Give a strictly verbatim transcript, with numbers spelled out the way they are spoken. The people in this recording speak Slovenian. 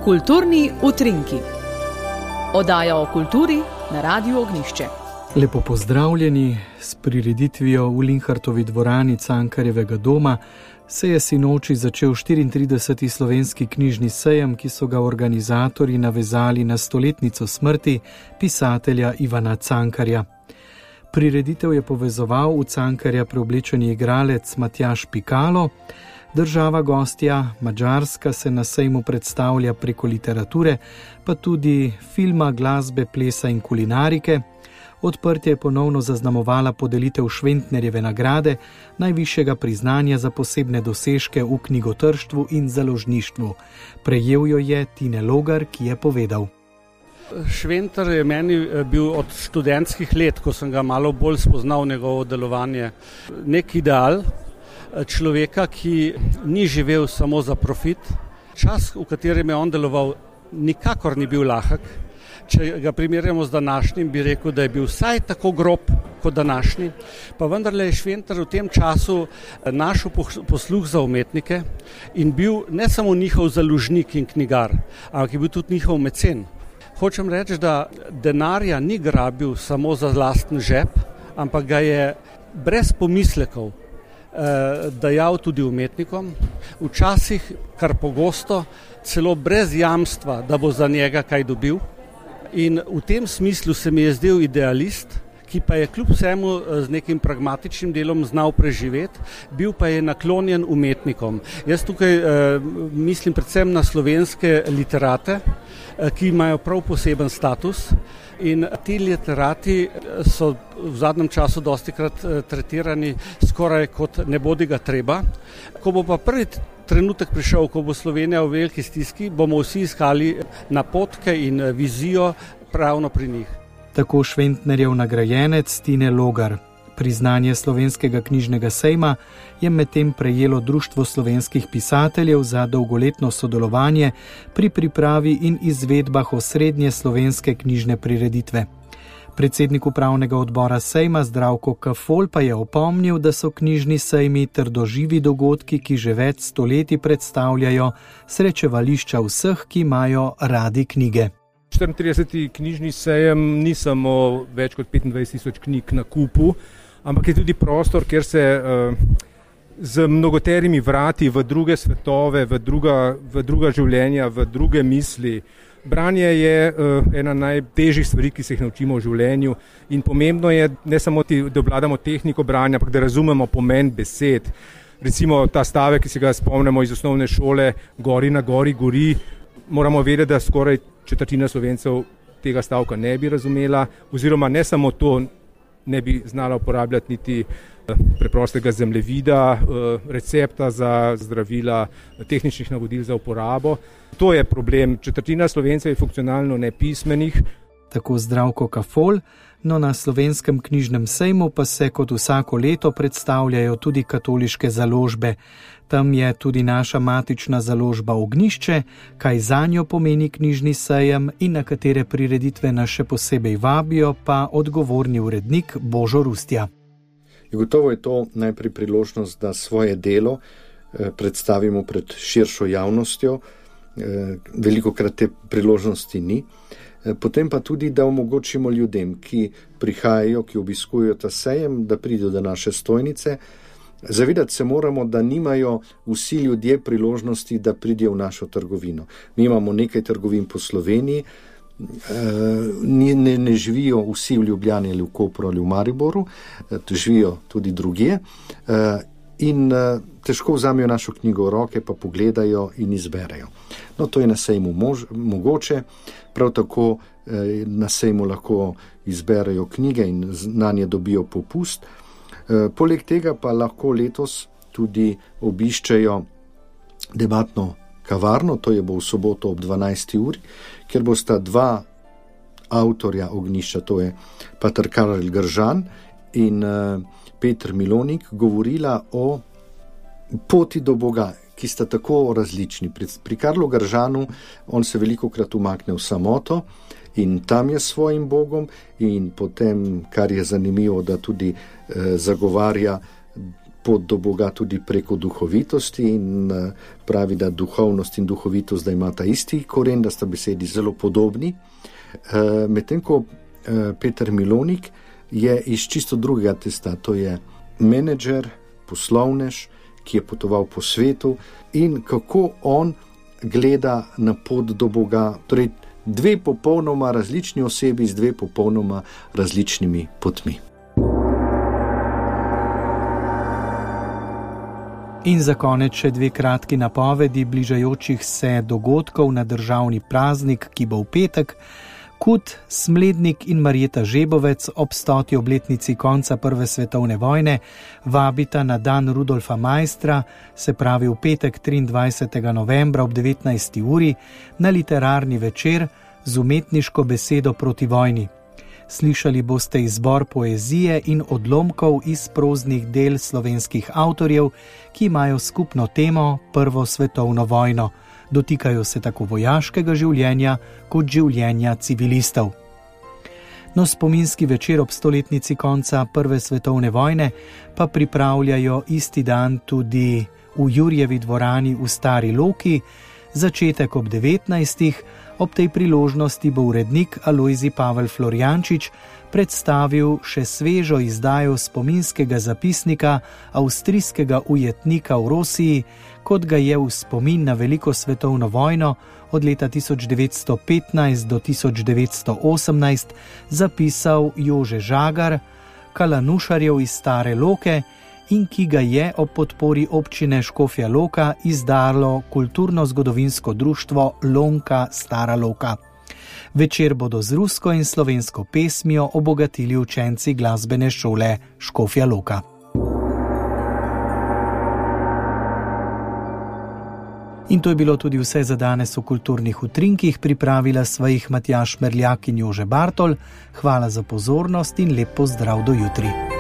Kulturni utrinki. Oddaja o kulturi na Radiu Ognjišče. Lepo pozdravljeni. S prireditvijo v Linhartovi dvorani Cankarjevega doma se je sinoči začel štiriintrideseti slovenski knjižni sejem, ki so ga organizatorji navezali na stoletnico smrti pisatelja Ivana Cankarja. Prireditev je povezoval v Cankarja preoblečeni igralec Matjaž Pikalo. Država gostja Madžarska se na sejmu predstavlja preko literature, pa tudi filma, glasbe, plesa in kulinarike. Odprtje je ponovno zaznamovala podelitev Šventnerjeve nagrade, najvišjega priznanja za posebne dosežke v knjigotrštvu in založništvu. Prejel jo je Tine Logar, ki je povedal. Šventer je meni bil od študentskih let, ko sem ga malo bolj spoznal njegovo delovanje, nek ideal človeka, ki ni živel samo za profit. Čas, v katerem je on deloval, nikakor ni bil lahek. Če ga primerjamo z današnjim, bi rekel, da je bil vsaj tako grob kot današnji. Pa vendarle je Šventer v tem času našel posluh za umetnike in bil ne samo njihov založnik in knjigar, ampak je bil tudi njihov mecen. Hočem reči, da denarja ni grabil samo za lasten žep, ampak ga je brez pomislekov dajal tudi umetnikom, včasih kar pogosto, celo brez jamstva, da bo za njega kaj dobil. In v tem smislu se mi je zdel idealist, ki pa je kljub vsemu z nekim pragmatičnim delom znal preživeti, bil pa je naklonjen umetnikom. Jaz tukaj eh, mislim predvsem na slovenske literate, eh, ki imajo prav poseben status. In ti literati so v zadnjem času dostikrat tretirani skoraj kot nebodiga treba. Ko bo pa prvi trenutek prišel, ko bo Slovenija v veliki stiski, bomo vsi iskali napotke in vizijo pravno pri njih. Tako Šventnerjev nagrajenec Tine Logar. Priznanje slovenskega knjižnega sejma je medtem prejelo Društvo slovenskih pisateljev za dolgoletno sodelovanje pri pripravi in izvedbah osrednje slovenske knjižne prireditve. Predsednik upravnega odbora sejma Zdravko Kafol pa je opomnil, da so knjižni sejmi trdoživi dogodki, ki že več stoletij predstavljajo srečevališča vseh, ki imajo radi knjige. štiriintrideseti knjižni sejem ni samo več kot petindvajset tisoč knjig na kupu, ampak je tudi prostor, kjer se uh, z mnogoterimi vrati v druge svetove, v druga, v druga življenja, v druge misli. Branje je uh, ena najtežjih stvari, ki se jih naučimo v življenju, in pomembno je ne samo, ti, da obvladamo tehniko branja, ampak da razumemo pomen besed. Recimo ta stavek, ki se ga spomnimo iz osnovne šole, gori na gori gori, moramo vedeti, da skoraj četrtina Slovencev tega stavka ne bi razumela, oziroma ne samo to, ne bi znala uporabljati niti preprostega zemljevida, recepta za zdravila, tehničnih navodil za uporabo. To je problem. Četrtina Slovencev je funkcionalno nepismenih. Tako Zdravko Kafol, no na slovenskem knjižnem sejmu pa se kot vsako leto predstavljajo tudi katoliške založbe. Tam je tudi naša matična založba Ognjišče, kaj zanjo pomeni knjižni sejem in na katere prireditve nas še posebej vabijo, pa odgovorni urednik Božo Rustja. Gotovo je to najprej priložnost, da svoje delo predstavimo pred širšo javnostjo. Velikokrat te priložnosti ni. Potem pa tudi, da omogočimo ljudem, ki prihajajo, ki obiskujejo ta sejem, da pridejo do naše stojnice. Zavedati se moramo, da nimajo vsi ljudje priložnosti, da pridejo v našo trgovino. Mi imamo nekaj trgovin po Sloveniji, ne, ne, ne živijo vsi v Ljubljani ali v Kopru ali v Mariboru, živijo tudi drugje in težko vzamejo našo knjigo v roke, pa pogledajo in izberejo. No, to je na sejmu mož, mogoče, prav tako na sejmu lahko izberejo knjige in na nje dobijo popust. Poleg tega pa lahko letos tudi obiščejo debatno kavarno, to je bo v soboto ob dvanajsti uri, kjer bosta dva avtorja Ognjišča, to je pater Karel Gržan in Peter Milonik, govorila o poti do Boga, ki sta tako različni. Pri, pri Karlu Gržanu on se velikokrat umakne v samoto in tam je s svojim Bogom, in potem, kar je zanimivo, da tudi eh, zagovarja pot do Boga tudi preko duhovitosti in pravi, da duhovnost in duhovitost, da imata isti koren, da sta besedi zelo podobni. Medtem ko Peter Milonik je iz čisto drugega testa, to je menedžer, poslovnež, ki je potoval po svetu in kako on gleda na pot do Boga. Torej, dve popolnoma različni osebi z dve popolnoma različnimi potmi. In za konec še dve kratki napovedi bližajočih se dogodkov na državni praznik, ki bo v petek. Kut, Smlednik in Marjeta Žebovec ob stoti obletnici konca Prve svetovne vojne vabita na dan Rudolfa Maistra, se pravi v petek triindvajsetega novembra ob devetnajsti uri, na literarni večer z umetniško besedo proti vojni. Slišali boste izbor poezije in odlomkov iz proznih del slovenskih avtorjev, ki imajo skupno temo Prvo svetovno vojno. Dotikajo se tako vojaškega življenja kot življenja civilistov. No, spominski večer ob stoletnici konca Prve svetovne vojne pa pripravljajo isti dan tudi v Jurjevi dvorani v Stari Loki, začetek ob devetnajstih. Ob tej priložnosti bo urednik Alojzij Pavel Florjančič predstavil še svežo izdajo spominskega zapisnika avstrijskega ujetnika v Rosiji, kot ga je v spomin na veliko svetovno vojno od leta tisoč devetsto petnajst do tisoč devetsto osemnajst zapisal Jože Žagar, kalanušarjev iz Stare Loke, in ki ga je ob podpori občine Škofja Loka izdalo kulturno-zgodovinsko društvo Lonka Stara Loka. Večer bodo z rusko in slovensko pesmijo obogatili učenci glasbene šole Škofja Loka. In to je bilo tudi vse za danes v Kulturnih utrinkih. Pripravila sva jih Matjaž Merljak in Jože Bartol. Hvala za pozornost in lep pozdrav do jutri.